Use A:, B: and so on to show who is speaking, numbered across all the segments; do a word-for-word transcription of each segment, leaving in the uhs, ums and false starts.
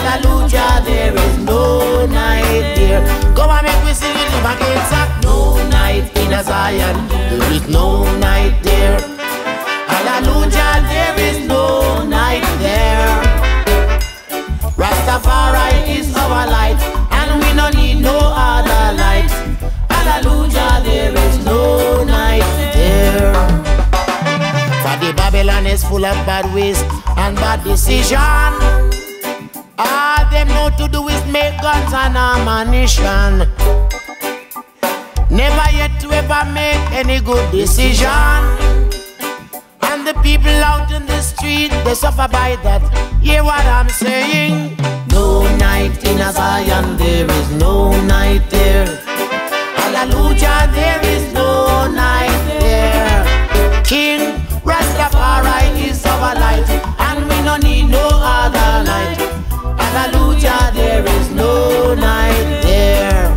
A: Hallelujah, there is no night there. Come on, make we sing it up again, sir. No night in a Zion, there is no night there. Hallelujah, there is no night there. Rastafari is our light, and we don't need no other light. Hallelujah, there is no night there. For the Babylon is full of bad ways and bad decision. All them know to do is make guns and ammunition. Never yet to ever make any good decision. And the people out in the street, they suffer by that. Hear what I'm saying? No night in a Zion, there is no night there. Hallelujah, there is no night there. King Rastafari is our light, and we don't need no other light. Hallelujah, there is no night there.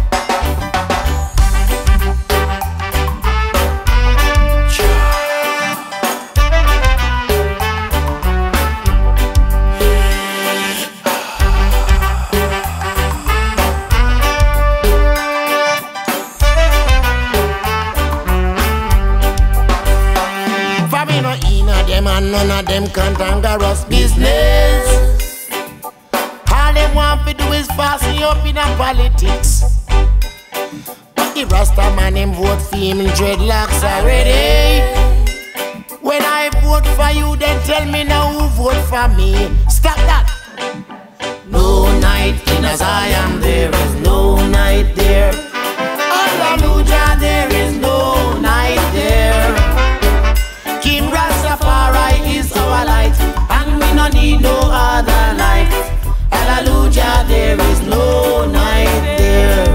A: And none of them cantangerous business. All them want to do is fasten you up in a politics. But the Rasta man him vote for him in dreadlocks already. When I vote for you, then tell me now who vote for me. Stop that. No night in a Zion, there is no night there. Hallelujah, there is no night there. King Rastafari is our light, and we don't need no other light. Hallelujah, there is no night there.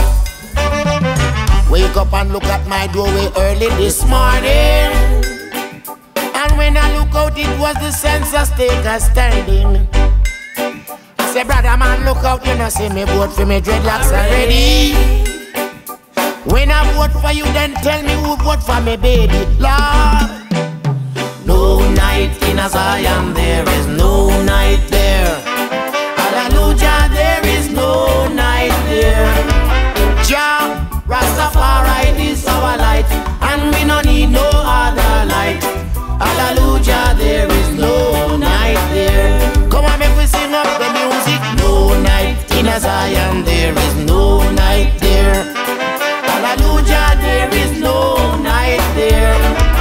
A: Wake up and look at my doorway early this morning, and when I look out, it was the census taker standing. I say, brother man, look out, you know, see me vote for me dreadlocks already. When I vote for you, then tell me who vote for me, baby, Lord. No night in a Zion, there is no night there. Hallelujah, there is no night there. Jah Rastafari is our light, and we don't need no other light. Hallelujah, there is no night there. Come on, make we sing up the music. No night in a Zion, there is no night there. Hallelujah, there is no night there.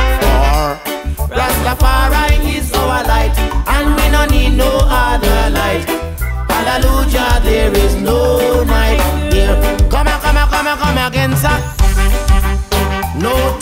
A: Rastafari is our light, and we don't need no other light. Hallelujah, there is no night there. Come on, come on, come on, come again, sir. No